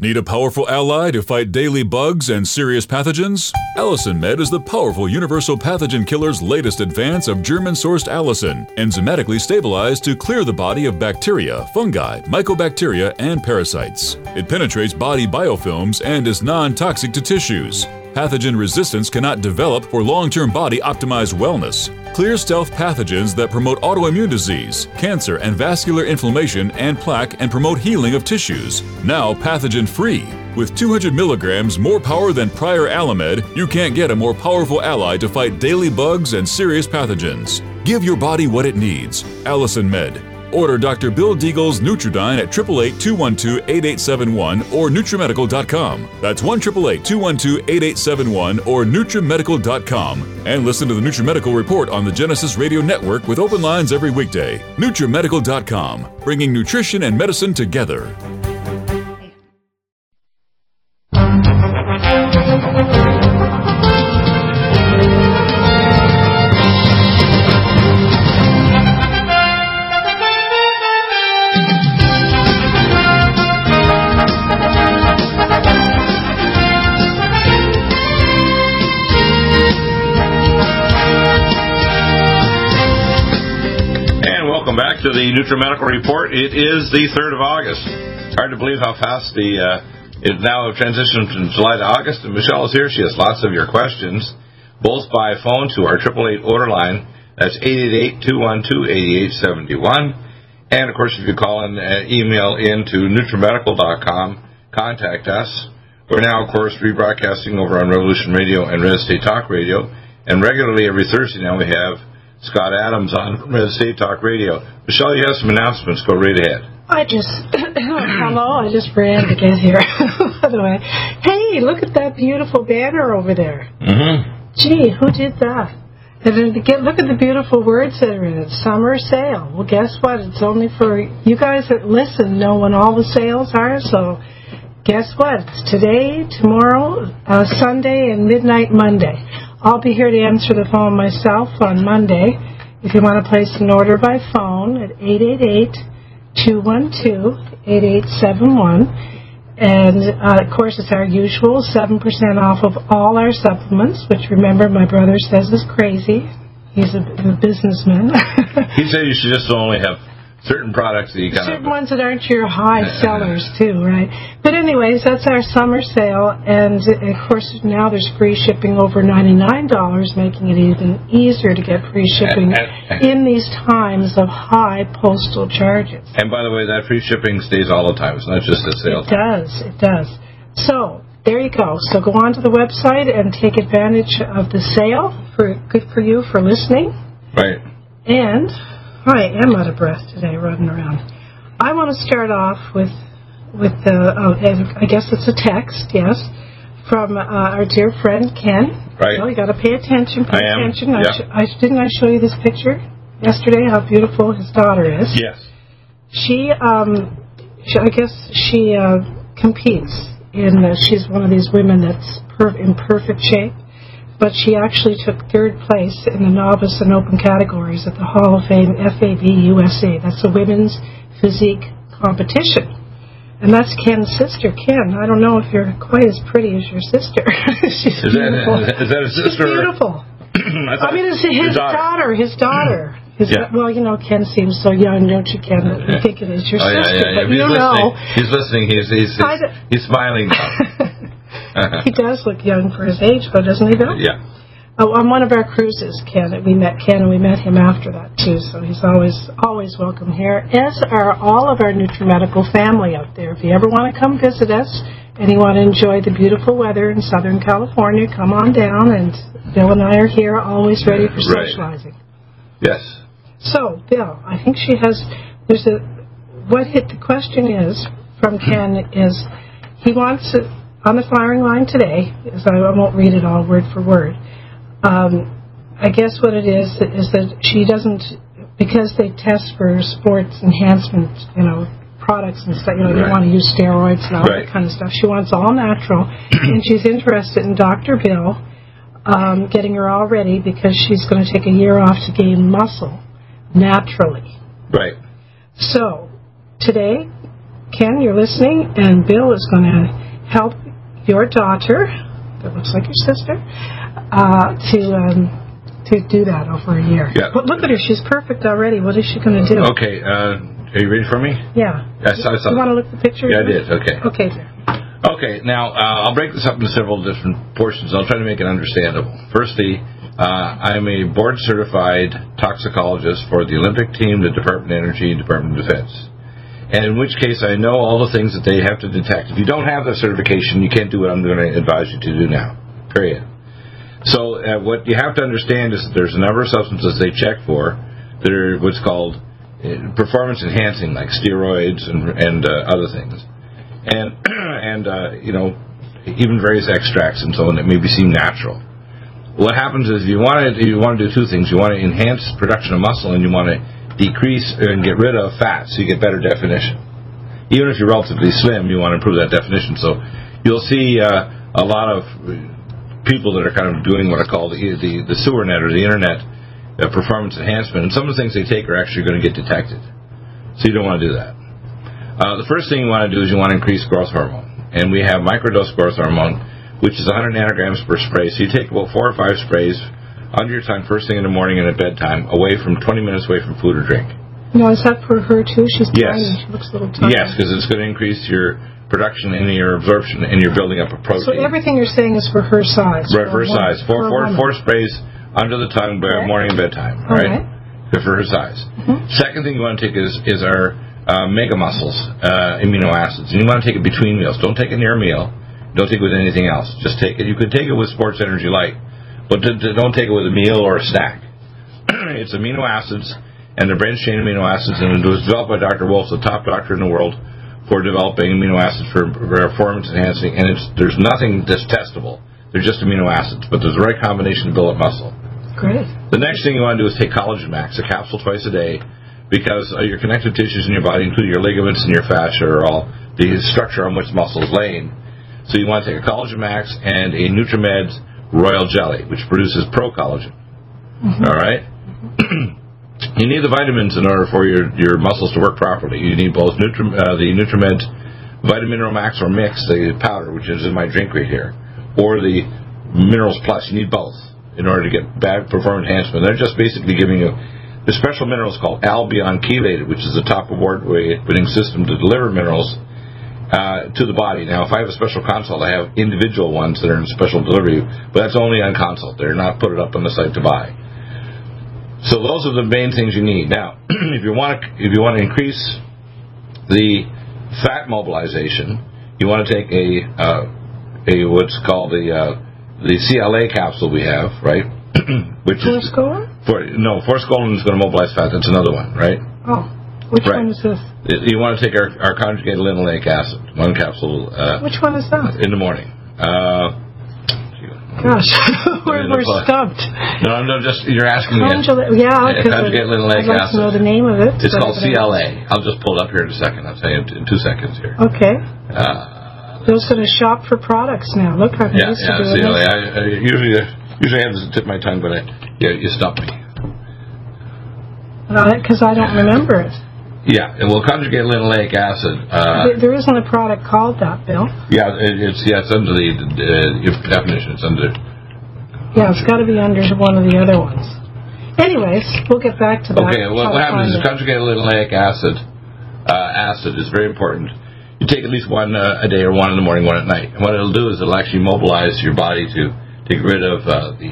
Need a powerful ally to fight daily bugs and serious pathogens? Allicin Med is the powerful universal pathogen killer's latest advance of German-sourced allicin, enzymatically stabilized to clear the body of bacteria, fungi, mycobacteria, and parasites. It penetrates body biofilms and is non-toxic to tissues. Pathogen resistance cannot develop for long-term body-optimized wellness. Clear stealth pathogens that promote autoimmune disease, cancer and vascular inflammation and plaque and promote healing of tissues. Now pathogen-free. With 200 milligrams more power than prior Alamed, you can't get a more powerful ally to fight daily bugs and serious pathogens. Give your body what it needs. Allicin Med. Order Dr. Bill Deagle's Nutridyne at 888-212-8871 or NutriMedical.com. That's 1-888-212-8871 or NutriMedical.com. And listen to the NutriMedical Report on the Genesis Radio Network with open lines every weekday. NutriMedical.com, bringing nutrition and medicine together. To the NutriMedical Report. It is the 3rd of August. It's hard to believe how fast it now transitioned from July to August. And Michelle is here. She has lots of your questions, both by phone to our 888 order line. That's 888-212-8871. And, of course, if you call and email into NutriMedical.com, contact us. We're now, of course, rebroadcasting over on Revolution Radio and Red State Talk Radio. And regularly every Thursday now we have Scott Adams on Red State Talk Radio. Michelle, you have some announcements. Go right ahead. I just ran to get here. By the way, hey, look at that beautiful banner over there. Mm-hmm. Gee, who did that? And look at the beautiful words that are in it. Summer sale. Well, guess what? It's only for you guys that listen know when all the sales are. So guess what? It's today, tomorrow, Sunday, and midnight Monday. I'll be here to answer the phone myself on Monday. If you want to place an order by phone at 888-212-8871. And, of course, it's our usual 7% off of all our supplements, which, remember, my brother says is crazy. He's a businessman. He said you should just only have certain products that you kind certain ones that aren't your high sellers, too, right? But anyways, that's our summer sale. And, of course, now there's free shipping over $99, making it even easier to get free shipping in these times of high postal charges. And, by the way, that free shipping stays all the time. It's not just a sale. It does. So, there you go. So go on to the website and take advantage of the sale. Good for you for listening. Right. And I am out of breath today running around. I want to start off with I guess it's a text, yes, from our dear friend Ken. Right. Well, you got to pay attention. Attention. Yeah. Didn't I show you this picture yesterday? How beautiful his daughter is. Yes. She competes in. She's one of these women that's in perfect shape. But she actually took 3rd place in the novice and open categories at the Hall of Fame FAB USA. That's a women's physique competition. And that's Ken's sister, Ken. I don't know if you're quite as pretty as your sister. She's beautiful. Is that a sister? She's beautiful. It's his daughter. His daughter. Well, you know, Ken seems so young, don't you, Ken? You think it is your sister. Yeah. But He's listening. He's smiling now. He does look young for his age, though, doesn't he, Bill? Yeah. On one of our cruises, we met Ken, and we met him after that, too, so he's always welcome here, as are all of our NutriMedical family out there. If you ever want to come visit us and you want to enjoy the beautiful weather in Southern California, come on down, and Bill and I are here, always ready for socializing. Yes. So, Bill, I think she has, the question is, from Ken, is he wants to, on the firing line today, I won't read it all word for word, I guess what it is that she doesn't, because they test for sports enhancement, products and stuff, they want to use steroids and all that kind of stuff. She wants all natural, and she's interested in Dr. Bill getting her all ready because she's going to take a year off to gain muscle naturally. Right. So, today, Ken, you're listening, and Bill is going to help your daughter, that looks like your sister, to do that over a year. Yeah. But look at her. She's perfect already. What is she going to do? Okay. Are you ready for me? Yeah. Yes, I saw. You want to look at the picture? Yeah, I did. Okay. Okay. Okay. Now, I'll break this up into several different portions. I'll try to make it understandable. Firstly, I'm a board-certified toxicologist for the Olympic team, the Department of Energy, and Department of Defense. And in which case, I know all the things that they have to detect. If you don't have that certification, you can't do what I'm going to advise you to do now. Period. So what you have to understand is that there's a number of substances they check for that are what's called performance enhancing, like steroids and other things, and even various extracts and so on that maybe seem natural. What happens is you want to do two things. You want to enhance production of muscle, and you want to decrease and get rid of fat, so you get better definition. Even if you're relatively slim, you want to improve that definition. So you'll see a lot of people that are kind of doing what I call the sewer net or the internet performance enhancement, and some of the things they take are actually going to get detected. So you don't want to do that. The first thing you want to do is you want to increase growth hormone, and we have microdose growth hormone, which is 100 nanograms per spray. So you take about 4 or 5 sprays under your tongue first thing in the morning and at bedtime, 20 minutes away from food or drink. Now, is that for her too? She's tiny. She looks a little tiny. Yes, because it's going to increase your production and your absorption, and you're building up a protein. So everything you're saying is for her size. Right, for her size. Four sprays under the tongue by morning and bedtime, right? Good for her size. Mm-hmm. Second thing you want to take is our mega muscles, amino acids. And you want to take it between meals. Don't take it near a meal. Don't take it with anything else. Just take it. You could take it with Sports Energy Light, but don't take it with a meal or a snack. It's amino acids, and they're branched-chain amino acids, and it was developed by Dr. Wolf, the top doctor in the world, for developing amino acids for performance enhancing, and there's nothing that's testable. They're just amino acids, but there's the right combination to build up muscle. Great. The next thing you want to do is take Collagen Max, a capsule twice a day, because your connective tissues in your body, including your ligaments and your fascia, are all the structure on which muscle is laying. So you want to take a Collagen Max and a NutriMed Royal Jelly, which produces pro-collagen. Mm-hmm. All right? Mm-hmm. You need the vitamins in order for your muscles to work properly. You need both the NutriMed Vitamin Mineral Max or Mix, the powder, which is in my drink right here, or the Minerals Plus. You need both in order to get bad performance enhancement. They're just basically giving you the special minerals called Albion Chelated, which is the top award-winning system to deliver minerals to the body. Now, if I have a special consult, I have individual ones that are in special delivery, but that's only on consult. They're not put it up on the site to buy. So those are the main things you need. Now, if you want to increase the fat mobilization, you want to take a what's called the CLA capsule we have, right? Which Forskolin? Forskolin is going to mobilize fat. That's another one, right? Oh, which one is this? You want to take our conjugated linoleic acid, one capsule. Which one is that? In the morning. Gosh, we're stumped. No, just you're asking me. Yeah, conjugate linoleic acid. I'd like to know the name of it. It's called CLA. I'll just pull it up here in a second. I'll tell you in 2 seconds here. Okay. Bill's going to shop for products now. Look how he used to do CLA. I usually have to tip my tongue, but you stumped me. Because I don't remember it. Yeah, well, conjugate linoleic acid. There isn't a product called that, Bill. Yeah, it's under the definition. It's under. Yeah, it's got to be under one of the other ones. Anyways, we'll get back to that. Okay, what happens is conjugated linoleic acid is very important. You take at least one a day, or one in the morning, one at night. And what it'll do is it'll actually mobilize your body to get rid of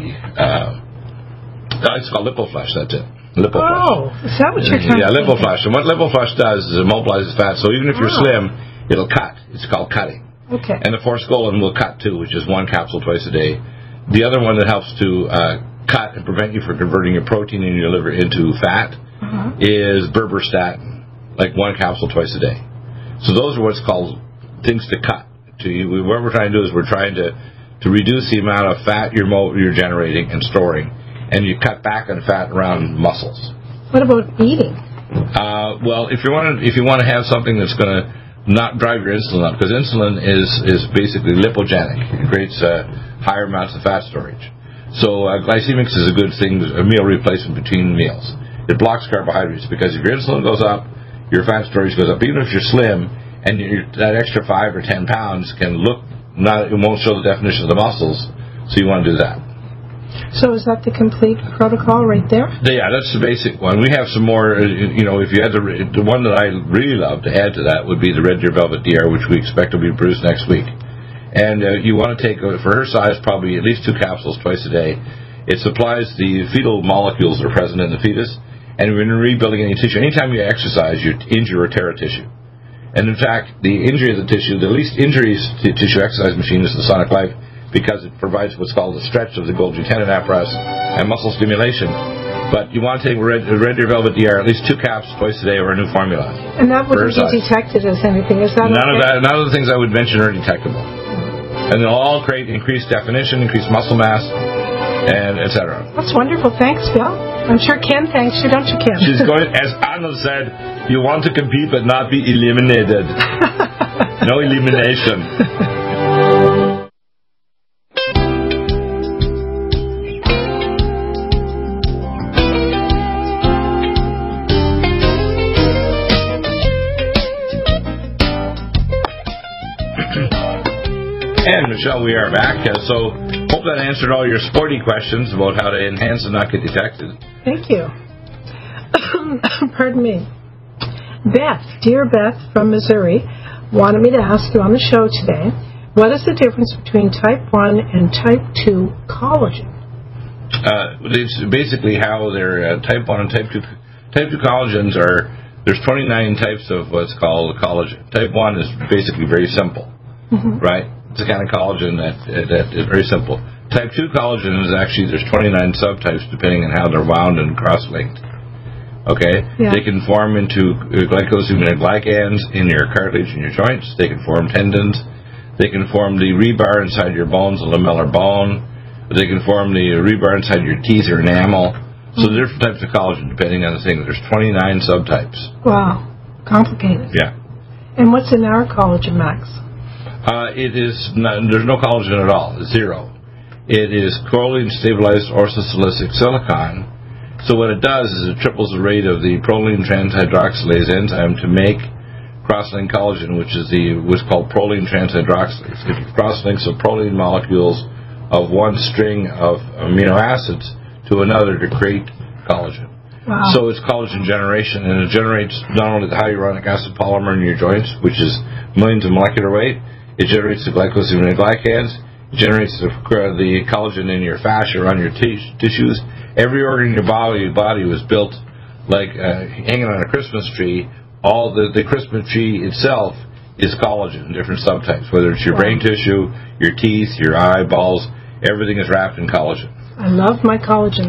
it's called LipoFlush. That's it. LipoFlush. Oh, is that what you're trying to do? LipoFlush. And what LipoFlush does is it mobilizes fat. So even if you're slim, it'll cut. It's called cutting. Okay. And the Forskolin will cut too, which is one capsule twice a day. The other one that helps to cut and prevent you from converting your protein in your liver into fat is berberstatin, like one capsule twice a day. So those are what's called things to cut. What we're trying to do is we're trying to reduce the amount of fat you're generating and storing, and you cut back on fat around muscles. What about eating? Well, if you want to have something that's going to not drive your insulin up, because insulin is basically lipogenic. It creates higher amounts of fat storage. So glycemics is a good thing, a meal replacement between meals. It blocks carbohydrates, because if your insulin goes up, your fat storage goes up. Even if you're slim and that extra 5 or 10 pounds can look, it won't show the definition of the muscles, so you want to do that. So is that the complete protocol right there? Yeah, that's the basic one. We have some more, if you had the one that I really love to add to that would be the Red Deer Velvet DR, which we expect will be produced next week. And you want to take, for her size, probably at least 2 capsules twice a day. It supplies the fetal molecules that are present in the fetus, and when you're rebuilding any tissue, anytime you exercise, you injure or tear a tissue. And in fact, the injury of the tissue, the least injuries to tissue exercise machine is the Sonic Life, because it provides what's called a stretch of the Golgi tendon apparatus and muscle stimulation. But you want to take Red Deer Velvet DR, at least 2 caps twice a day, or a new formula. And that wouldn't be detected as anything. Is that none of the things I would mention are detectable. And they'll all create increased definition, increased muscle mass, and etc. That's wonderful. Thanks, Bill. I'm sure Ken thanks you, don't you, Ken? She's going, as Arnold said, you want to compete but not be eliminated. No elimination. And Michelle, we are back. So hope that answered all your sporty questions about how to enhance and not get detected. Thank you. Pardon me. Beth, dear Beth from Missouri, wanted me to ask you on the show today, what is the difference between type 1 and type 2 collagen? It's basically how they're type 1 and type 2. Type 2 collagens are, there's 29 types of what's called collagen. Type 1 is basically very simple, right? It's a kind of collagen that is very simple. Type 2 collagen is actually, there's 29 subtypes depending on how they're wound and cross-linked. Okay? Yeah. They can form into glycosaminoglycans in your cartilage in your joints. They can form tendons. They can form the rebar inside your bones, the lamellar bone. They can form the rebar inside your teeth or enamel. So there's different types of collagen depending on the thing. There's 29 subtypes. Wow. Complicated. Yeah. And what's in our collagen max? There's no collagen at all. It's 0. It is choline stabilized orthosilicic silicon. So what it does is it triples the rate of the proline transhydroxylase enzyme to make cross-linked collagen, which is what's called proline transhydroxylase. It cross-links the proline molecules of one string of amino acids to another to create collagen. Wow. So it's collagen generation, and it generates not only the hyaluronic acid polymer in your joints, which is millions of molecular weight. It generates the glycosaminoglycans. It generates the collagen in your fascia around your tissues. Every organ in your body was built like hanging on a Christmas tree. All the Christmas tree itself is collagen in different subtypes, whether it's your brain tissue, your teeth, your eyeballs. Everything is wrapped in collagen. I love my collagen.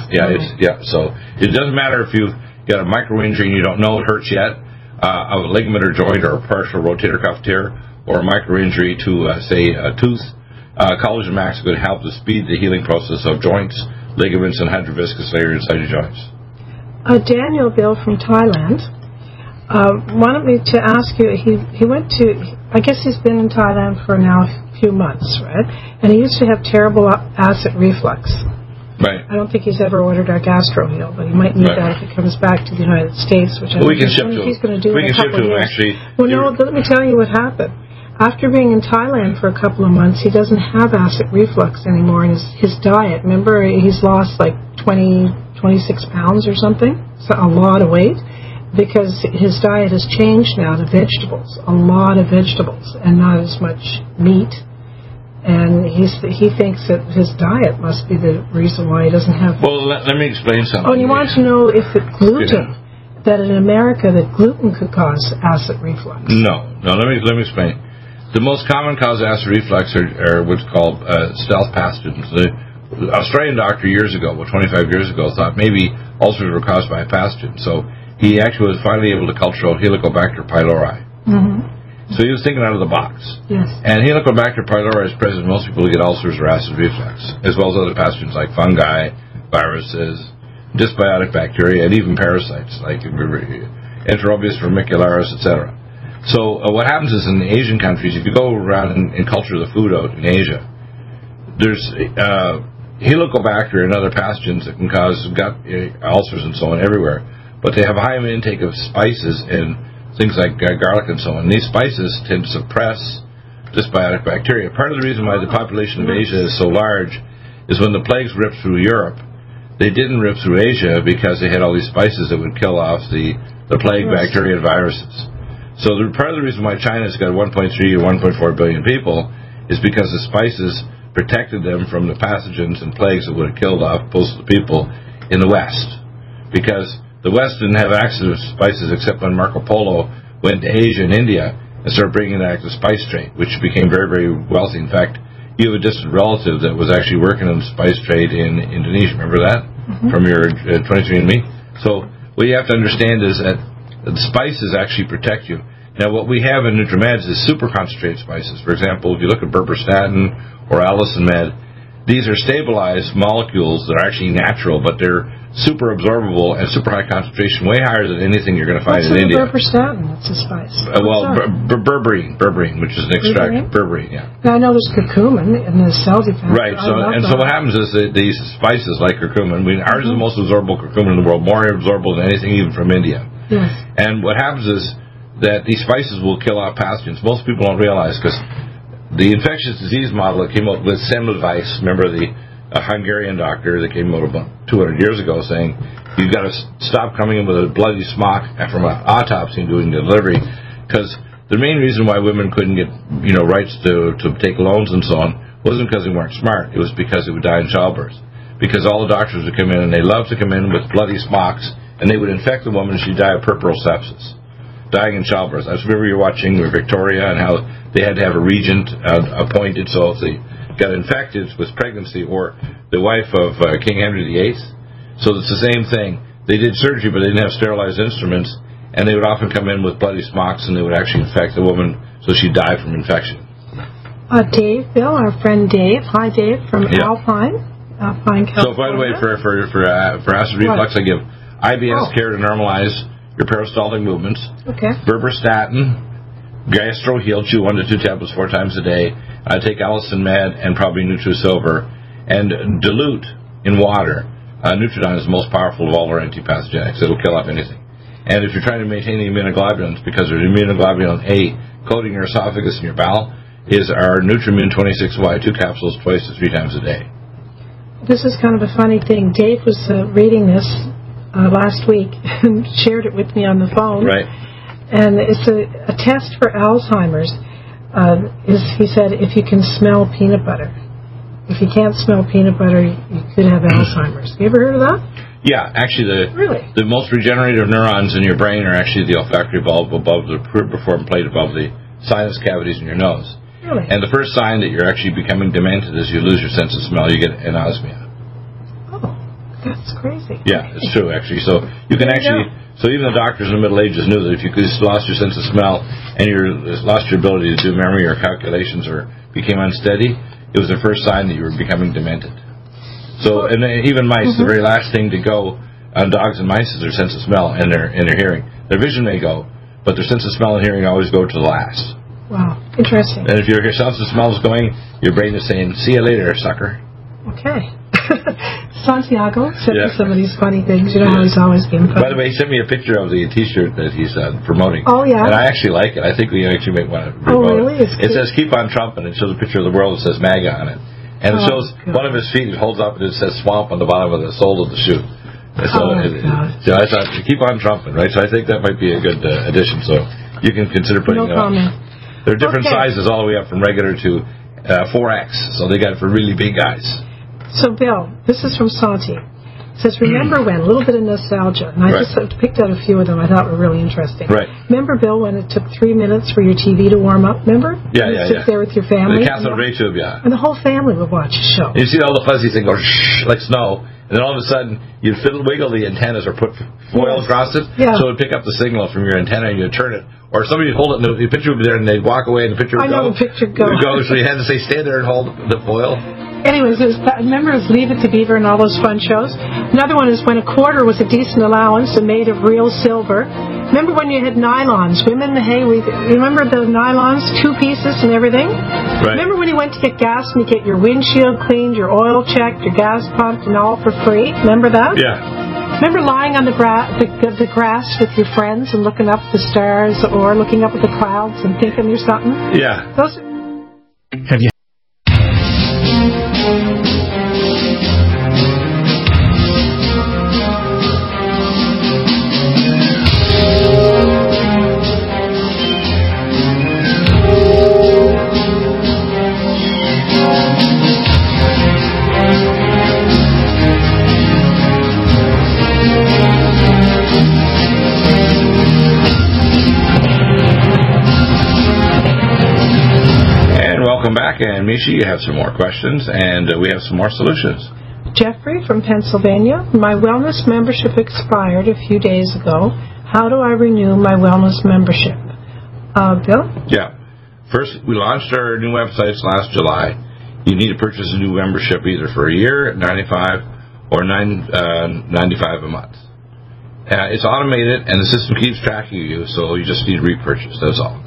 So it doesn't matter if you've got a micro injury and you don't know it hurts yet, of a ligament or joint or a partial rotator cuff tear, or a micro-injury to, say, a tooth, Collagen Max could help to speed the healing process of joints, ligaments, and hydroviscous layer inside your joints. Daniel Bill from Thailand wanted me to ask you, he went to, I guess he's been in Thailand for now a few months, right? And he used to have terrible acid reflux. Right. I don't think he's ever ordered our GastroHeal, but he might need that if he comes back to the United States, which we can ship to him. He's going to do in a couple of years. Actually. Well, no, let me tell you what happened. After being in Thailand for a couple of months, he doesn't have acid reflux anymore in his diet. Remember, he's lost like 26 pounds or something, so a lot of weight, because his diet has changed now to vegetables, a lot of vegetables, and not as much meat. And he thinks that his diet must be the reason why he doesn't have... Well, let me explain something. Oh, and you want to know if gluten, that in America, that gluten could cause acid reflux. No, let me explain. The most common cause of acid reflux are what's called stealth pathogens. The Australian doctor years ago, 25 years ago, thought maybe ulcers were caused by a pathogen. So he actually was finally able to culture out Helicobacter pylori. Mm-hmm. So he was thinking out of the box. Yes. And Helicobacter pylori is present in most people who get ulcers or acid reflux, as well as other pathogens like fungi, viruses, dysbiotic bacteria, and even parasites like Enterobius vermicularis, etc. So what happens is in the Asian countries, if you go around and culture the food out in Asia, there's Helicobacter and other pathogens that can cause gut ulcers and so on everywhere. But they have a high intake of spices and things like garlic and so on. These spices tend to suppress dysbiotic bacteria. Part of the reason why the population of Asia is so large is when the plagues ripped through Europe, they didn't rip through Asia because they had all these spices that would kill off the plague bacteria and viruses. So part of the reason why China's got 1.3 or 1.4 billion people is because the spices protected them from the pathogens and plagues that would have killed off most of the people in the West. Because the West didn't have access to spices except when Marco Polo went to Asia and India and started bringing back the spice trade, which became very, very wealthy. In fact, you have a distant relative that was actually working in the spice trade in Indonesia. Remember that? From your 23andMe? So what you have to understand is that the spices actually protect you. Now, what we have in NutriMeds is super concentrated spices. For example, if you look at berberstatin or Allicin Med, these are stabilized molecules that are actually natural, but they're super absorbable and super high concentration, way higher than anything you're going to find in India. What's berberstatin? That's a spice. Berberine, which is an extract. Berberine, yeah. Now, I know there's curcumin in the Celsi factor. Right, so what happens is that these spices like curcumin, ours is the most absorbable curcumin in the world, more absorbable than anything even from India. Yes. And what happens is that these spices will kill off pathogens. Most people don't realize, because the infectious disease model that came up with Semmelweis, remember the Hungarian doctor that came out about 200 years ago saying, you've got to stop coming in with a bloody smock from an autopsy and doing the delivery, because the main reason why women couldn't get rights to take loans and so on wasn't because they weren't smart. It was because they would die in childbirth. Because all the doctors would come in, and they loved to come in with bloody smocks, and they would infect the woman and she'd die of puerperal sepsis, dying in childbirth. I remember you were watching Victoria and how they had to have a regent appointed, so if they got infected with pregnancy, or the wife of King Henry VIII. So it's the same thing. They did surgery, but they didn't have sterilized instruments, and they would often come in with bloody smocks, and they would actually infect the woman, so she'd die from infection. Bill, our friend Dave. Hi, Dave, from Alpine, California. So, by the way, for acid reflux, I give IBS care to normalize your peristaltic movements. Okay. Berberstatin, Gastro Heal, chew 1 to 2 tablets 4 times a day. I take Allicin Med and probably NutriSilver, and dilute in water. Nutridon is the most powerful of all our antipathogenics. It'll kill off anything. And if you're trying to maintain the immunoglobulins, because there's immunoglobulin A coating your esophagus and your bowel, is our Nutrimune 26Y 2 capsules twice to 3 times a day. This is kind of a funny thing. Dave was reading this last week and shared it with me on the phone. Right. And it's a test for Alzheimer's. He said, if you can smell peanut butter. If you can't smell peanut butter, you could have Alzheimer's. You ever heard of that? Yeah, actually, the most regenerative neurons in your brain are actually the olfactory bulb above the piriform plate above the sinus cavities in your nose. Really? And the first sign that you're actually becoming demented is you lose your sense of smell. You get anosmia. Oh, that's crazy. Yeah, it's true, actually. So you can actually... So even the doctors in the Middle Ages knew that if you just lost your sense of smell and you lost your ability to do memory or calculations or became unsteady, it was the first sign that you were becoming demented. So, and even mice, the very last thing to go on dogs and mice is their sense of smell and their hearing. Their vision may go, but their sense of smell and hearing always go to the last. Wow, interesting. And if your sense of smell is going, your brain is saying, see you later, sucker. Okay. Santiago sent me some of these funny things. You know how he's always being funny. By the way, he sent me a picture of the T-shirt that he's promoting. Oh, yeah? And I actually like it. I think we actually might want to promote it. Oh, really? It says, keep on Trump, and it shows a picture of the world that says MAGA on it. And it shows one of his feet, it holds up, and it says swamp on the bottom of the sole of the shoe. So I thought, keep on trumping, right? So I think that might be a good addition. So you can consider putting it on. There are different sizes all the way up from regular to 4X. So they got it for really big guys. So, Bill, this is from Santi. It says, remember when? A little bit of nostalgia. And I just picked out a few of them I thought were really interesting. Right. Remember, Bill, when it took 3 minutes for your TV to warm up? Remember? Yeah. Sit there with your family. The cathode ray tube, And the whole family would watch the show. And you see all the fuzzy thing go shh, like snow. And then all of a sudden, you'd wiggle the antennas or put foil across it, so it would pick up the signal from your antenna and you'd turn it. Or somebody would hold it and the picture would be there and they'd walk away and the picture would go. I know the picture would go. So you had to say, stay there and hold the foil. Anyways, remember it was Leave It to Beaver and all those fun shows? Another one is when a quarter was a decent allowance and made of real silver. Remember when you had nylons? Women, remember the nylons, 2 pieces and everything? Right. Remember when you went to get gas and you get your windshield cleaned, your oil checked, your gas pumped and all for free? Remember that? Yeah. Remember lying on the grass with your friends and looking up at the stars or looking up at the clouds and thinking there's something? Yeah. Those are... Have you? Welcome back, and Misha, you have some more questions, and we have some more solutions. Jeffrey from Pennsylvania. My wellness membership expired a few days ago. How do I renew my wellness membership? Bill? Yeah. First, we launched our new websites last July. You need to purchase a new membership either for a year at $95 or $95 a month. It's automated, and the system keeps tracking you, so you just need to repurchase. That's all.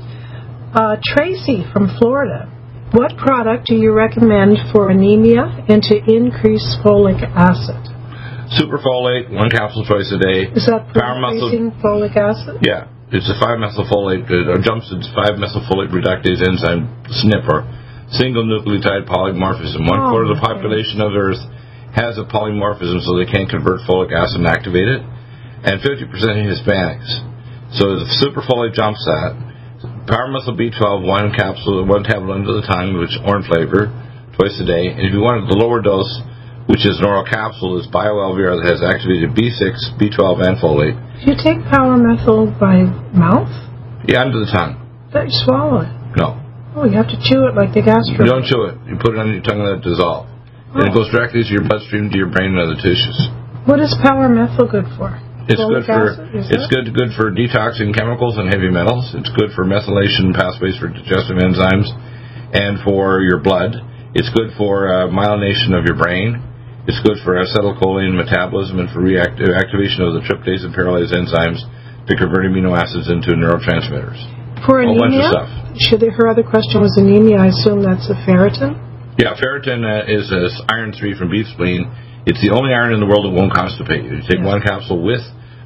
Tracy from Florida. What product do you recommend for anemia and to increase folic acid? Superfolate, 1 capsule twice a day. Is that for increasing folic acid? Yeah. It's a 5-methylfolate, Jumpsuit's 5-methylfolate reductase enzyme, SNP, or single nucleotide polymorphism. One quarter of the population of Earth has a polymorphism, so they can't convert folic acid and activate it. And 50% of Hispanics. So the superfolate jumps that. Powermethyl B12, 1 capsule, 1 tablet under the tongue, which is orange flavor, twice a day. And if you wanted the lower dose, which is an oral capsule, is BioLVR that has activated B6, B12, and folate. Do you take Powermethyl by mouth? Yeah, under the tongue. That you swallow it? No. Oh, you have to chew it like the gastro. You don't chew it. You put it under your tongue and let it dissolve. And it goes directly to your bloodstream, to your brain and other tissues. What is Powermethyl good for? It's good for detoxing chemicals and heavy metals. It's good for methylation pathways for digestive enzymes and for your blood. It's good for myelination of your brain. It's good for acetylcholine metabolism and for activation of the tryptase and paralase enzymes to convert amino acids into neurotransmitters. For anemia? A bunch of stuff. Her other question was anemia. I assume that's a ferritin? Yeah, ferritin is iron 3 from beef spleen. It's the only iron in the world that won't constipate you. You take 1 capsule with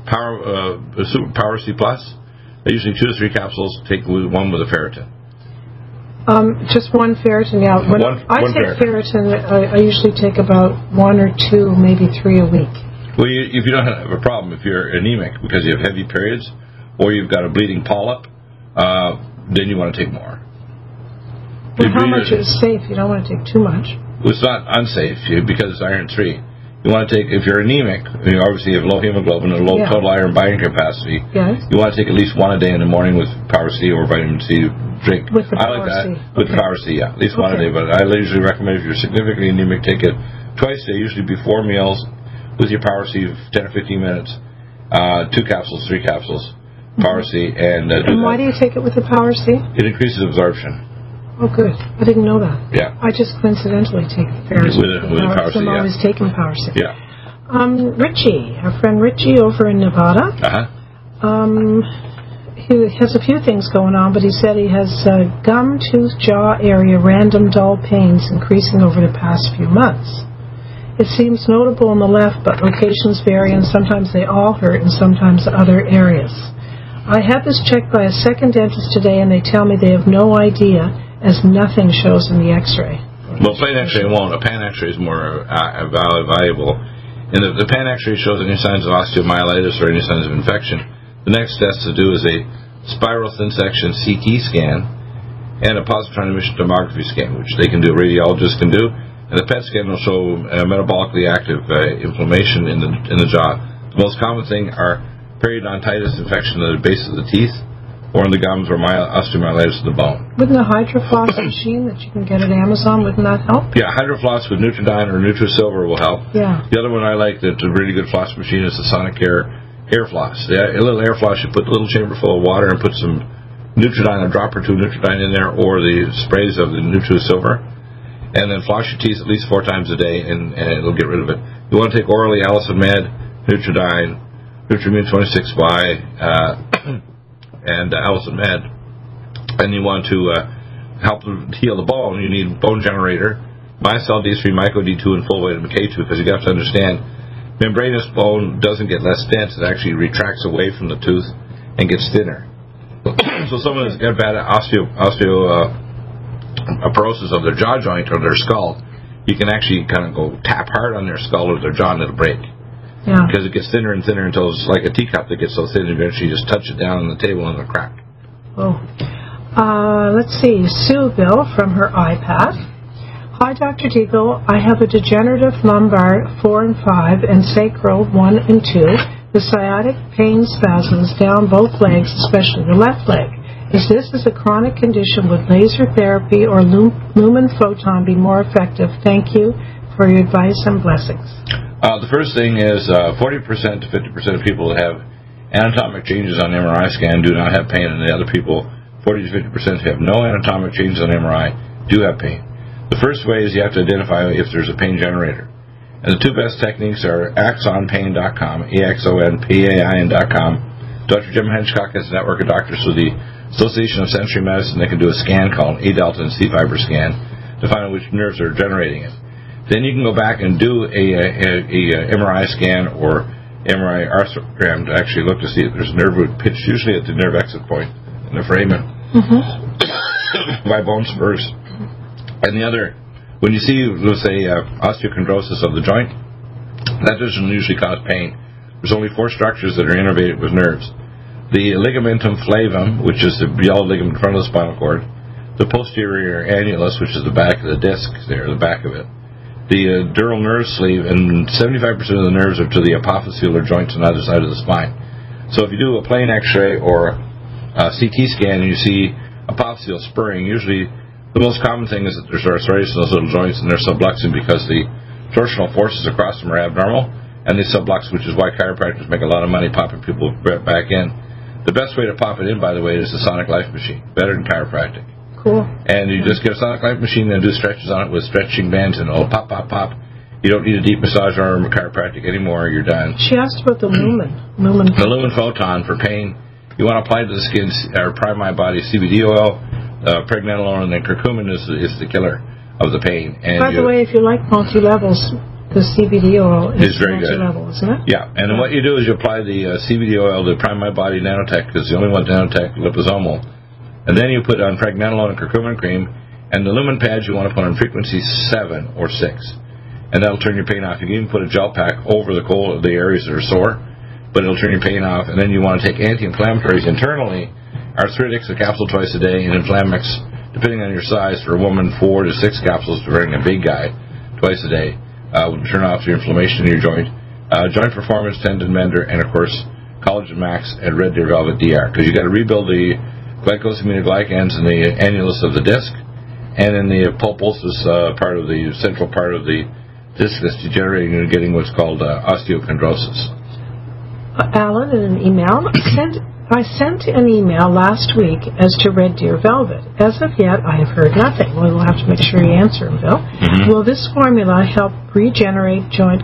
Power C+. Usually 2 to 3 capsules. Take 1 with a ferritin. Just 1 ferritin. Yeah. When I take ferritin, I usually take about 1 or 2, maybe 3 a week. Well, if you don't have a problem, if you're anemic because you have heavy periods or you've got a bleeding polyp, then you want to take more. Well, how much is safe? You don't want to take too much. Well, it's not unsafe because it's iron 3. You want to take, if you're anemic, you obviously have low hemoglobin and low total iron binding capacity. Yes. You want to take at least 1 a day in the morning with Power C or vitamin C drink. With the Power C. With the Power C, yeah. At least 1 a day. But I usually recommend if you're significantly anemic, take it twice a day, usually before meals, with your Power C 10 or 15 minutes. 2 capsules, 3 capsules, Power C. And why do you take it with the Power C? It increases absorption. Oh, good. I didn't know that. Yeah. I just coincidentally take ferritin. With Power C, I'm always taking Power C. Yeah. Richie, our friend Richie over in Nevada. He has a few things going on, but he said he has gum, tooth, jaw area, random dull pains increasing over the past few months. It seems notable on the left, but locations vary, and sometimes they all hurt, and sometimes other areas. I had this checked by a second dentist today, and they tell me they have no idea, as nothing shows in the X-ray. Well, plain X-ray won't. A pan X-ray is more valuable. And if the pan X-ray shows any signs of osteomyelitis or any signs of infection, the next test to do is a spiral thin section CT scan and a positron emission tomography scan, which they can do, radiologists can do. And the PET scan will show metabolically active inflammation in the jaw. The most common thing are periodontitis infection at the base of the teeth, or in the gums, or osteomyelitis of the bone. Wouldn't a HydroFloss machine that you can get at Amazon, wouldn't that help? Yeah, HydroFloss with Nutridyne or NutriSilver will help. Yeah. The other one I like that's a really good floss machine is the Sonicare Air Floss. Yeah, a little air floss, you put a little chamber full of water and put some Nutridyne, a drop or 2 Nutridyne in there, or the sprays of the NutriSilver, and then floss your teeth at least 4 times a day, and it'll get rid of it. You want to take orally Allison Med, Nutridyne, Nutrimune 26Y, and Allison Med, and you want to help heal the bone, you need bone generator, Mycel D3, Myco D2, and full vitamin K2, because you have to understand membranous bone doesn't get less dense. It actually retracts away from the tooth and gets thinner. So someone who's got bad osteoporosis of their jaw joint or their skull, you can actually kind of go tap hard on their skull or their jaw and it'll break. Yeah. Because it gets thinner and thinner until it's like a teacup that gets so thin eventually you just touch it down on the table and it'll crack. Oh. Let's see. Sue Bill from her iPad. Hi, Dr. Deagle. I have a degenerative lumbar 4 and 5 and sacral 1 and 2. The sciatic pain spasms down both legs, especially the left leg. Is this a chronic condition? Would laser therapy or lumen photon be more effective? Thank you for your advice and blessings. The first thing is 40% to 50% of people that have anatomic changes on MRI scan do not have pain, and the other people, 40 to 50% who have no anatomic changes on MRI, do have pain. The first way is you have to identify if there's a pain generator. And the two best techniques are axonpain.com, AXONPAIN.com. Dr. Jim Henchcock has a network of doctors through the Association of Sensory Medicine that can do a scan called A-delta and C-fiber scan to find out which nerves are generating it. Then you can go back and do a MRI scan or MRI arthrogram to actually look to see if there's a nerve root pitched, usually at the nerve exit point in the foramen, by bone spurs. And the other, when you see, let's say, osteochondrosis of the joint, that doesn't usually cause pain. There's only 4 structures that are innervated with nerves. The ligamentum flavum, which is the yellow ligament in front of the spinal cord, the posterior annulus, which is the back of the disc there, the back of it, the dural nerve sleeve, and 75% of the nerves are to the apophyseal joints on either side of the spine. So if you do a plain X-ray or a CT scan and you see apophyseal spurring, usually the most common thing is that there's arthritis in those little joints and they're subluxing because the torsional forces across them are abnormal, and they sublux, which is why chiropractors make a lot of money popping people back in. The best way to pop it in, by the way, is the Sonic Life machine, better than chiropractic. Cool. And you just get a Sonic Life machine and do stretches on it with stretching bands and pop, pop, pop. You don't need a deep massage arm or chiropractic anymore. You're done. She asked about the lumen. The lumen photon for pain. You want to apply to the skin or prime my body CBD oil. Pregnenolone and then curcumin is the killer of the pain. And by the way, if you like multi-levels, the CBD oil is very good. Multi-level, isn't it? Yeah, and then what you do is you apply the CBD oil, the Prime My Body Nanotech, because the only one Nanotech liposomal, and then you put on pregnenolone and curcumin cream, and the lumen pads you want to put on frequency 7 or 6, and that'll turn your pain off. You can even put a gel pack over the areas that are sore, but it'll turn your pain off. And then you want to take anti-inflammatories internally. Arthritics, a capsule twice a day, and Inflamix, depending on your size, for a woman, 4 to 6 capsules for a big guy, twice a day, will turn off the inflammation in your joint. Joint Performance, Tendon Mender, and of course, Collagen Max and Red Deer Velvet DR, because you got to rebuild the glycosaminoglycans in the annulus of the disc, and in the pulposus part of the central part of the disc that's degenerating and getting what's called osteochondrosis. Alan, in an email, I sent an email last week as to Red Deer Velvet. As of yet, I have heard nothing. Well, we'll have to make sure you answer him, Bill. Mm-hmm. Will this formula help regenerate joint...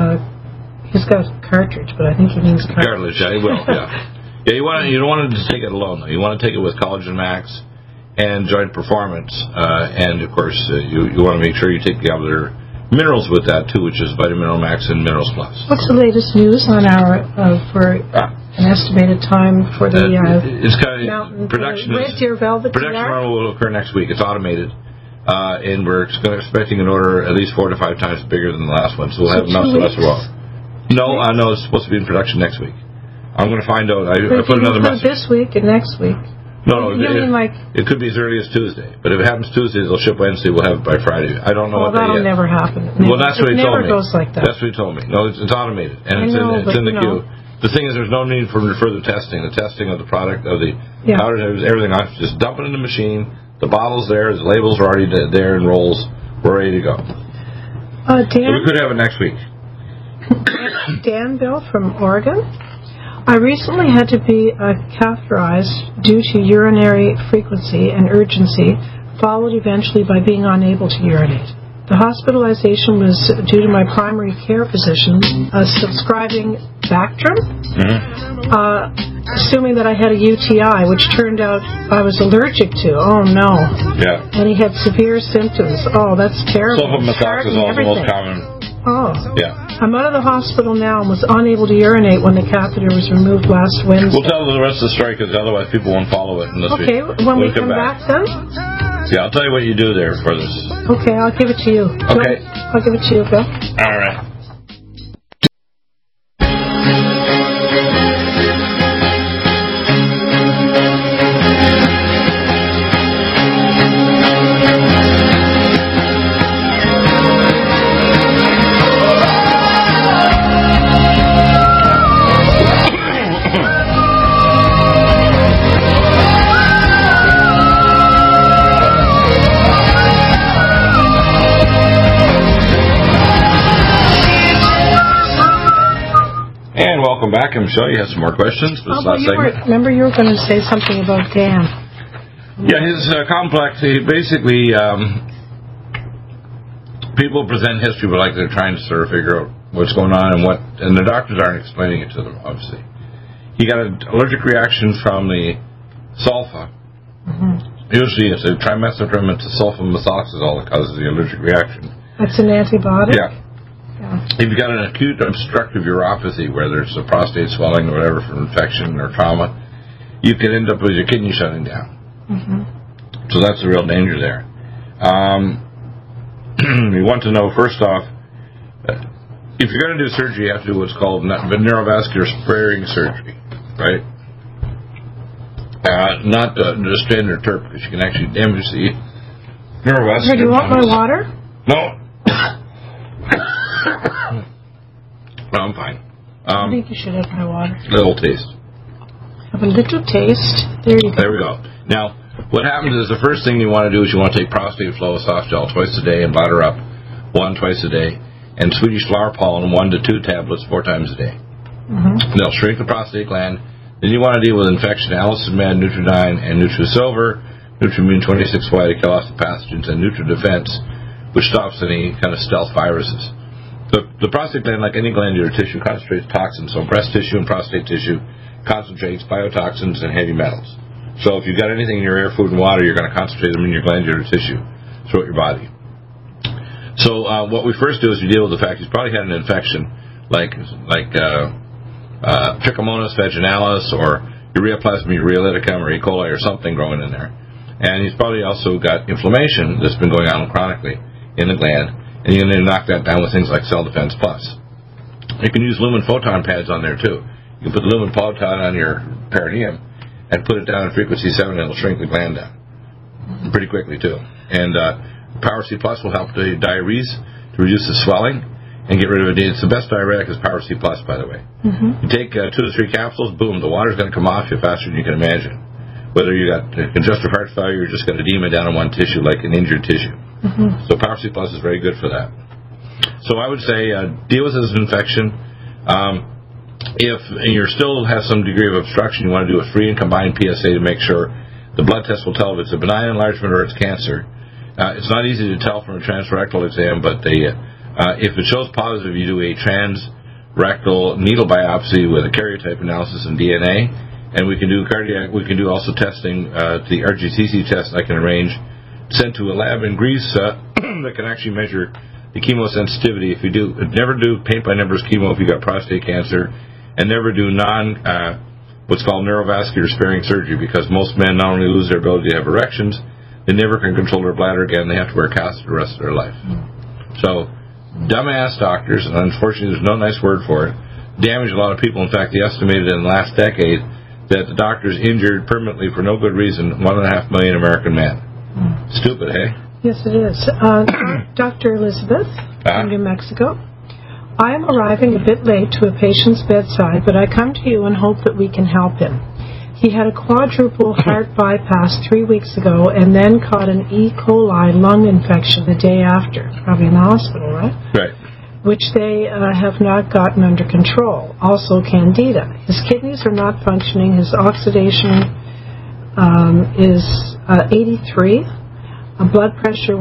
he's got a cartridge, but I think he means cartilage. Yeah, he will, yeah. Yeah, you don't want to just take it alone, though. You want to take it with Collagen Max and Joint Performance. And, of course, you want to make sure you take the other minerals with that, too, which is Vitamin Mineral Max and Minerals Plus. What's the latest news on our... for an estimated time for the it's kind of production. Red Deer Velvet. Production run will occur next week. It's automated, and we're expecting an order at least 4 to 5 times bigger than the last one. So we'll have enough of us as well. No, it's supposed to be in production next week. I'm going to find out. I put another message this week and next week. No, it could be as early as Tuesday. But if it happens Tuesday, they'll ship Wednesday. We'll have it by Friday. I don't know what that yet. That'll never happen. Well, that's what he told me. It never goes like that. That's what he told me. No, it's automated, and it's in the queue. The thing is, there's no need for further testing. The testing of the product, of the powders, everything, I just dump it in the machine. The bottle's there. The labels are already there in rolls. We're ready to go. Dan, so we could have it next week. Dan Bill from Oregon. I recently had to be catheterized due to urinary frequency and urgency, followed eventually by being unable to urinate. The hospitalization was due to my primary care physician subscribing Bactrim, assuming that I had a UTI, which turned out I was allergic to. Oh, no. Yeah. And he had severe symptoms. Oh, that's terrible. Sulfamethoxazole is the most common. Oh. Yeah. I'm out of the hospital now and was unable to urinate when the catheter was removed last Wednesday. We'll tell the rest of the story because otherwise people won't follow it. Okay, when we come back then? Yeah, I'll tell you what you do there for this. Okay, I'll give it to you. Okay. I'll give it to you, Bill. All right. Welcome back. I'm sure you have some more questions for this last segment. Remember you were going to say something about Dan. Yeah, his complex, basically, people present history, but like they're trying to sort of figure out what's going on and the doctors aren't explaining it to them, obviously. He got an allergic reaction from the sulfa. Mm-hmm. Usually it's a trimethoprim to sulfamethoxazole that causes the allergic reaction. That's an antibiotic? Yeah. If you've got an acute obstructive uropathy, where there's a prostate swelling or whatever from infection or trauma, you can end up with your kidney shutting down. Mm-hmm. So that's the real danger there. You want to know, first off, if you're going to do surgery, you have to do what's called neurovascular sparing surgery, right? Not the standard TURP, because you can actually damage the neurovascular. Do you want my water? No. No, I'm fine. I think you should have my water. A little taste. Have a little taste. There you go. There we go. Now, what happens is the first thing you want to do is you want to take prostate flow soft gel twice a day and bladder up twice a day, and Swedish flower pollen 1 to 2 tablets 4 times a day. Mm-hmm. They'll shrink the prostate gland. Then you want to deal with infection, Allicin Med, Nutridyne, and NutriSilver, Nutrimune 26Y to kill off the pathogens, and NutriDefense, which stops any kind of stealth viruses. The prostate gland, like any glandular tissue, concentrates toxins. So breast tissue and prostate tissue concentrates biotoxins and heavy metals. So if you've got anything in your air, food, and water, you're going to concentrate them in your glandular tissue throughout your body. So what we first do is we deal with the fact he's probably had an infection like Trichomonas vaginalis or Ureaplasma ureolyticum or E. coli or something growing in there. And he's probably also got inflammation that's been going on chronically in the gland. And you're going to knock that down with things like Cell Defense Plus. You can use lumen photon pads on there, too. You can put the lumen photon on your perineum and put it down at frequency 7, and it'll shrink the gland down pretty quickly, too. And Power C Plus will help the diuresis to reduce the swelling and get rid of it. It's the best diuretic is Power C Plus, by the way. Mm-hmm. You take 2 to 3 capsules, boom, the water's going to come off you faster than you can imagine. Whether you got congestive heart failure or just got edema down in one tissue, like an injured tissue. Mm-hmm. So Power C Plus is very good for that. So I would say deal with it as an infection. If you still have some degree of obstruction, you want to do a free and combined PSA to make sure the blood test will tell if it's a benign enlargement or it's cancer. It's not easy to tell from a transrectal exam, but if it shows positive, you do a transrectal needle biopsy with a karyotype analysis and DNA, and we can do cardiac. We can do also testing, the RGTC test I can arrange, sent to a lab in Greece that can actually measure the chemosensitivity. If you do, never do paint by numbers chemo if you got prostate cancer, and never do what's called neurovascular sparing surgery, because most men not only lose their ability to have erections, they never can control their bladder again. They have to wear a catheter the rest of their life. So, dumbass doctors, and unfortunately there's no nice word for it, damage a lot of people. In fact, they estimated in the last decade that the doctors injured permanently for no good reason 1.5 million American men. Stupid, hey? Yes, it is. Dr. Elizabeth from New Mexico. I am arriving a bit late to a patient's bedside, but I come to you and hope that we can help him. He had a quadruple heart bypass 3 weeks ago and then caught an E. coli lung infection the day after. Probably in the hospital, right? Right. Which they have not gotten under control. Also candida. His kidneys are not functioning. His oxidation is 83, a blood pressure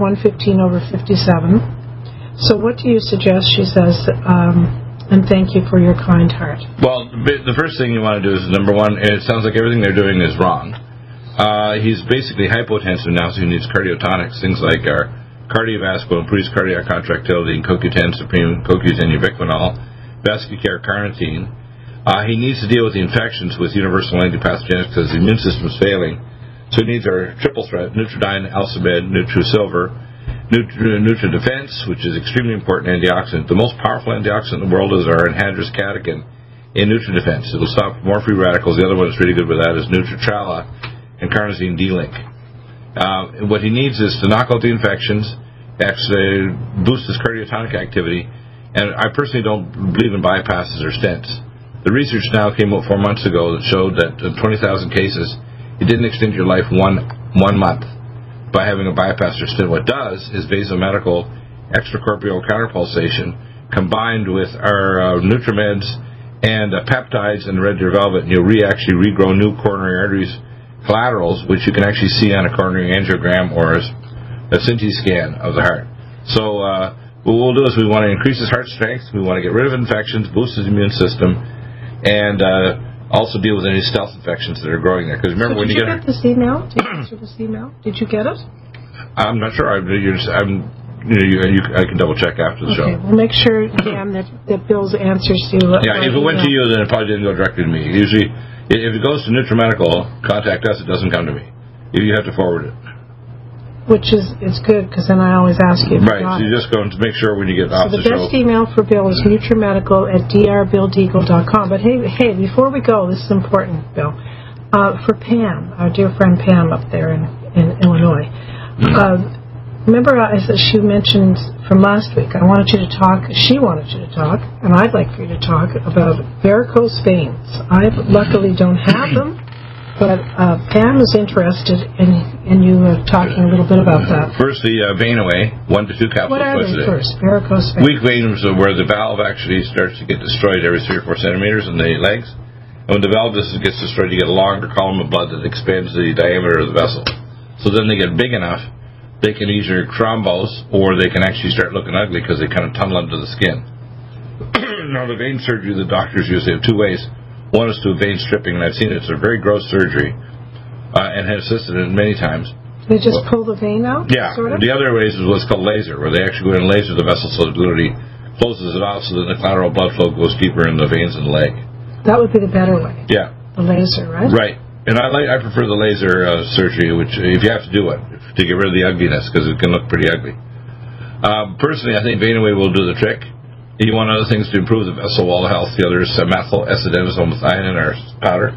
115/57. So what do you suggest, she says, and thank you for your kind heart. Well, the first thing you want to do is, number one, it sounds like everything they're doing is wrong. He's basically hypotensive now, so he needs cardiotonics, things like our cardiovascular, increased cardiac contractility, and CoQ10 Supreme, CoQ10 ubiquinol, Vascucare carnitine. He needs to deal with the infections with universal antipathogenics because the immune system is failing. So he needs our triple threat, Nutridyne, Alcimed, NutriSilver, NutriDefense, which is extremely important antioxidant. The most powerful antioxidant in the world is our anhydrous catechin in NutriDefense. It will stop more free radicals. The other one that's really good with that is Nutritrala and carnosine D-Link. What he needs is to knock out the infections, actually boost his cardiotonic activity, and I personally don't believe in bypasses or stents. The research now came out 4 months ago that showed that in 20,000 cases, it didn't extend your life one month by having a bypass or stent. What it does is vasomedical extracorporeal counterpulsation combined with our Nutrimeds and peptides and red deer velvet, and you'll actually regrow new coronary arteries collaterals, which you can actually see on a coronary angiogram or a CT scan of the heart. So what we'll do is we want to increase his heart strength, we want to get rid of infections, boost his immune system, and also deal with any stealth infections that are growing there. Because remember, so when you get this email? Did you answer this email? Did you get it? I'm not sure. I can double check after the show. Okay, we'll make sure, Dan, that Bill's answers to you. Yeah, if it went to you, then it probably didn't go directly to me. Usually, if it goes to NutriMedical, contact us. It doesn't come to me. You have to forward it. Which is good, because then I always ask you. Right, so you just go to make sure when you get off the show. So the best email for Bill is nutrimedical@drbilldeagle.com. But hey, before we go, this is important, Bill. For Pam, our dear friend Pam up there in Illinois. Remember, she mentioned from last week, she wanted you to talk, and I'd like for you to talk about varicose veins. I luckily don't have them, but Pam is interested in you talking a little bit about that. First, the Vein Away, 1 to 2 capsules. What are they first? Varicose veins. Weak veins are where the valve actually starts to get destroyed every 3 or 4 centimeters in the legs. And when the valve gets destroyed, you get a longer column of blood that expands the diameter of the vessel. So then they get big enough, they can either thrombose or they can actually start looking ugly because they kind of tunnel under the skin. Now, the vein surgery, the doctors use it 2 ways. One is to vein stripping, and I've seen it. It's a very gross surgery and have assisted in it many times. They just pull the vein out? Yeah. Sort of? The other way is what's called laser, where they actually go in and laser the vessel so it literally closes it off so that the collateral blood flow goes deeper in the veins in the leg. That would be the better way. Yeah. The laser, right? Right. And I prefer the laser surgery, which if you have to do it, to get rid of the ugliness, because it can look pretty ugly. Personally, I think Vein Away will do the trick. You want other things to improve the vessel wall health. The other is methyl S-adenosine or powder.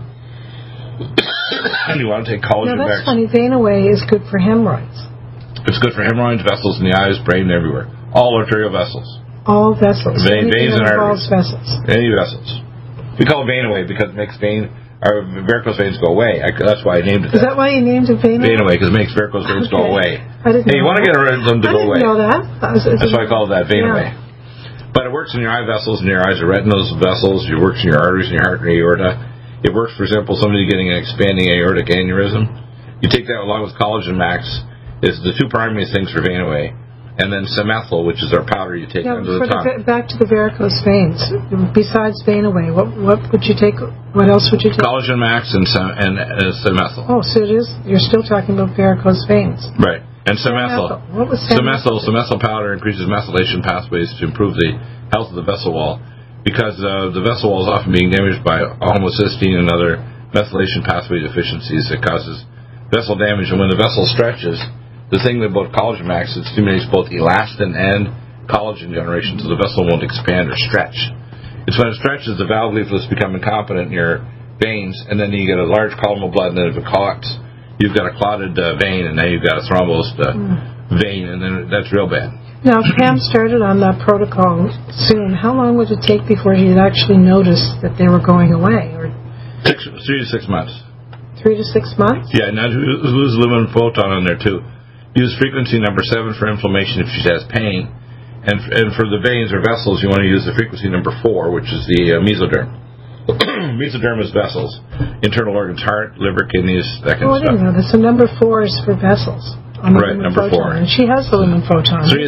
And you want to take collagen back. Now, that's funny. Vein Away is good for hemorrhoids. It's good for hemorrhoids, vessels in the eyes, brain, everywhere. All arterial vessels. All vessels. Veins and arteries. Vessels. Any vessels. We call it Vein Away because it makes our varicose veins go away. That's why I named it that. Is that why you named it Vein Away? Vein Away, because it makes varicose veins go away. Hey, you want to get rid of them to go away. I didn't know that. That's why I call it that, Vein Away. But it works in your eye vessels, and your eyes are retinal vessels. It works in your arteries, and your heart, and your aorta. It works, for example, somebody getting an expanding aortic aneurysm. You take that along with Collagen Max. It's the 2 primary things for Vein Away. And then Semethyl, which is our powder you take under the tongue. Back to the varicose veins. Besides Vein Away, what would you take? What else would you take? Collagen Max and Semethyl. Oh, so it is. You're still talking about varicose veins. Right. And Semethyl. What was Semethyl? Semethyl powder increases methylation pathways to improve the health of the vessel wall, because the vessel wall is often being damaged by homocysteine and other methylation pathway deficiencies that causes vessel damage. And when the vessel stretches, the thing about Collagen Max, it stimulates both elastin and collagen generation, so the vessel won't expand or stretch. It's when it stretches, the valve leaflets become incompetent in your veins, and then you get a large column of blood, and then if it clots, you've got a clotted vein, and now you've got a thrombosed vein, and then that's real bad. Now, Pam started on that protocol soon. How long would it take before you'd actually notice that they were going away? 3 to 6 months. 3 to 6 months? Yeah, now lose lumen photon on there, too. Use frequency number 7 for inflammation if she has pain. And for the veins or vessels, you want to use the frequency number 4, which is the mesoderm. Mesoderm is vessels, internal organs, heart, liver, kidneys, that kind of stuff. I didn't know that. So number 4 is for vessels. Right, number 4. And she has the lumen photon. 3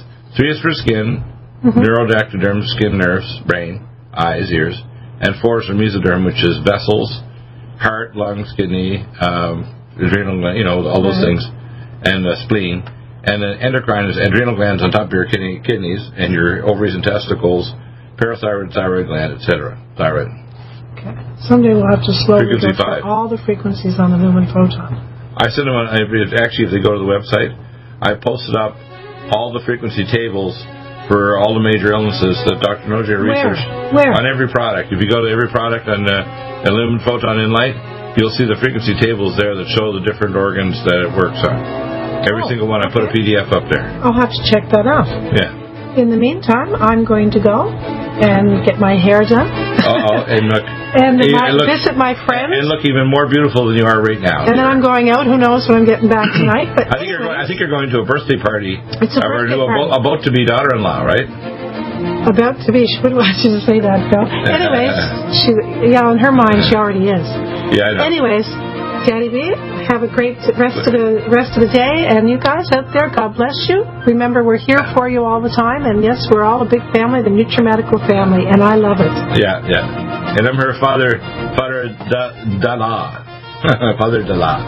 is for skin, neuroderm, skin, nerves, brain, eyes, ears. And 4 is for mesoderm, which is vessels, heart, lungs, kidney, adrenal, all those things, and spleen. And then endocrine is adrenal glands on top of your kidneys and your ovaries and testicles, parathyroid, thyroid gland, etc. Thyroid. Okay. Someday we'll have to slowly Frequency go 5. through all the frequencies on the Lumen Photon. I send them actually, if they go to the website, I posted up all the frequency tables for all the major illnesses that Dr. Noje researched. Where? On every product. If you go to every product on Lumen Photon Enlight, you'll see the frequency tables there that show the different organs that it works on. Every single one. I put a PDF up there. I'll have to check that out. Yeah. In the meantime, I'm going to go and get my hair done. And look. And visit my friends. And look even more beautiful than you are right now. And then I'm going out. Who knows when I'm getting back tonight? But I think you're going to a birthday party. It's a birthday party. About to be daughter-in-law, right? About to be. She wouldn't want you to say that, Phil. Anyways, in her mind, she already is. Yeah, I know. Anyways, Daddy B, have a great rest of the day, and you guys out there, God bless you. Remember, we're here for you all the time, and yes, we're all a big family, the NutriMedical family, and I love it. Yeah. And I'm her Father Dala. Father Dala.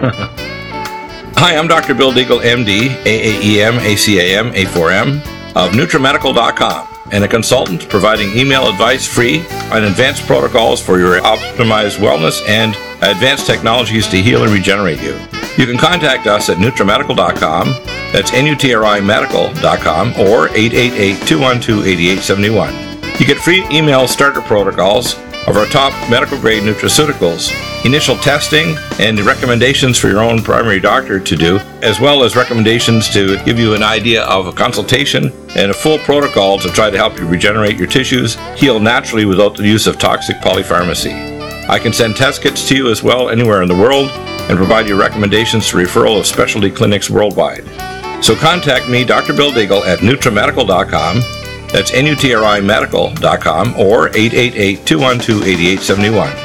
Hi, I'm Dr. Bill Deagle, MD, AAEM, ACAM, A4M, of NutriMedical.com, and a consultant providing email advice free on advanced protocols for your optimized wellness and advanced technologies to heal and regenerate you. You can contact us at NutriMedical.com, that's NutriMedical.com, or 888-212-8871. You get free email starter protocols of our top medical-grade nutraceuticals, initial testing, and recommendations for your own primary doctor to do, as well as recommendations to give you an idea of a consultation and a full protocol to try to help you regenerate your tissues, heal naturally without the use of toxic polypharmacy. I can send test kits to you as well anywhere in the world and provide you recommendations to referral of specialty clinics worldwide. So contact me, Dr. Bill Deagle, at NutriMedical.com, that's NutriMedical.com, or 888-212-8871.